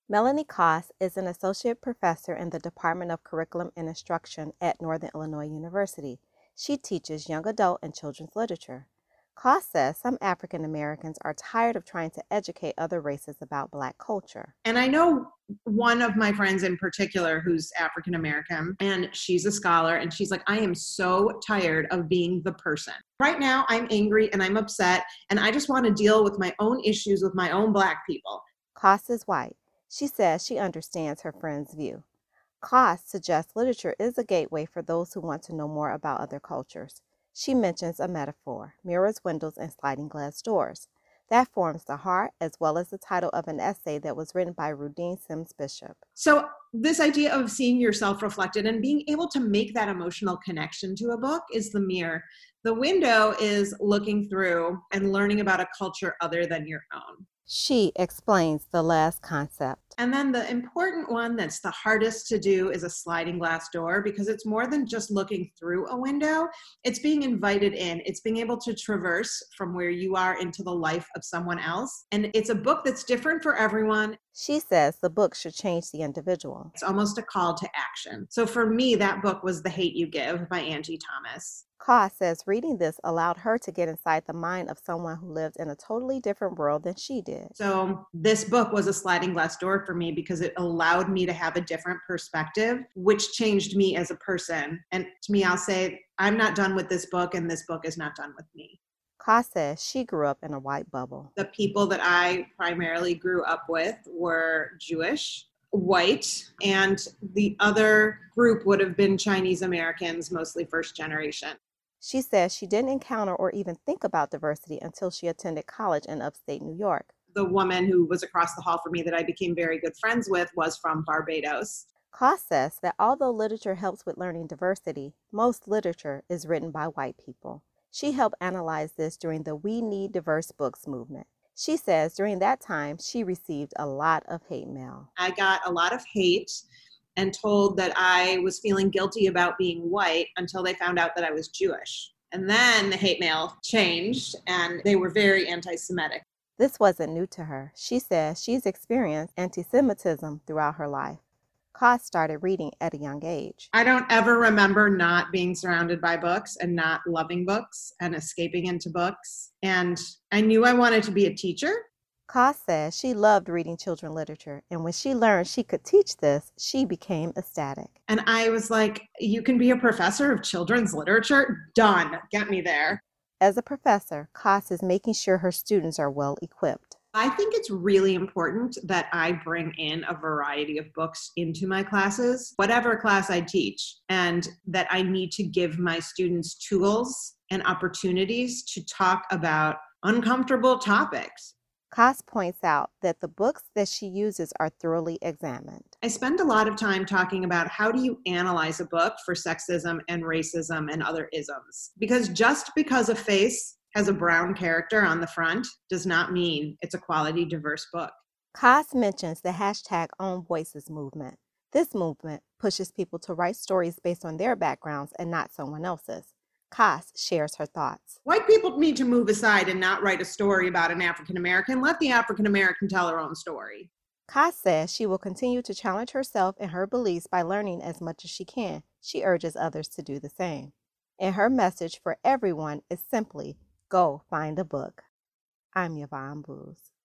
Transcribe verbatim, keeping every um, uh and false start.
Melanie Koss is an associate professor in the Department of Curriculum and Instruction at Northern Illinois University. She teaches young adult and children's literature. Koss says some African Americans are tired of trying to educate other races about Black culture. And I know one of my friends in particular who's African American, and she's a scholar, and she's like, I am so tired of being the person. Right now, I'm angry and I'm upset, and I just want to deal with my own issues with my own Black people. Koss is white. She says she understands her friend's view. Koss suggests literature is a gateway for those who want to know more about other cultures. She mentions a metaphor, mirrors, windows, and sliding glass doors. That forms the heart as well as the title of an essay that was written by Rudine Sims Bishop. So this idea of seeing yourself reflected and being able to make that emotional connection to a book is the mirror. The window is looking through and learning about a culture other than your own. She explains the last concept. And then the important one that's the hardest to do is a sliding glass door, because it's more than just looking through a window. It's being invited in. It's being able to traverse from where you are into the life of someone else. And it's a book that's different for everyone. She says the book should change the individual. It's almost a call to action. So for me, that book was The Hate U Give by Angie Thomas. Koss says reading this allowed her to get inside the mind of someone who lived in a totally different world than she did. So this book was a sliding glass door for me because it allowed me to have a different perspective, which changed me as a person. And to me, I'll say, I'm not done with this book, and this book is not done with me. Koss says she grew up in a white bubble. The people that I primarily grew up with were Jewish, white, and the other group would have been Chinese Americans, mostly first generation. She says she didn't encounter or even think about diversity until she attended college in upstate New York. The woman who was across the hall from me that I became very good friends with was from Barbados. Koss says that although literature helps with learning diversity, most literature is written by white people. She helped analyze this during the We Need Diverse Books movement. She says during that time, she received a lot of hate mail. I got a lot of hate and told that I was feeling guilty about being white until they found out that I was Jewish. And then the hate mail changed, and they were very anti-Semitic. This wasn't new to her. She says she's experienced anti-Semitism throughout her life. Koss started reading at a young age. I don't ever remember not being surrounded by books and not loving books and escaping into books. And I knew I wanted to be a teacher. Koss says she loved reading children's literature, and when she learned she could teach this, she became ecstatic. And I was like, you can be a professor of children's literature? Done. Get me there. As a professor, Koss is making sure her students are well equipped. I think it's really important that I bring in a variety of books into my classes, whatever class I teach, and that I need to give my students tools and opportunities to talk about uncomfortable topics. Koss points out that the books that she uses are thoroughly examined. I spend a lot of time talking about how do you analyze a book for sexism and racism and other isms. Because just because a face has a brown character on the front does not mean it's a quality, diverse book. Koss mentions the hashtag Own Voices movement. This movement pushes people to write stories based on their backgrounds and not someone else's. Koss shares her thoughts. White people need to move aside and not write a story about an African American. Let the African American tell her own story. Koss says she will continue to challenge herself and her beliefs by learning as much as she can. She urges others to do the same. And her message for everyone is simply, go find a book. I'm Yvonne Booz.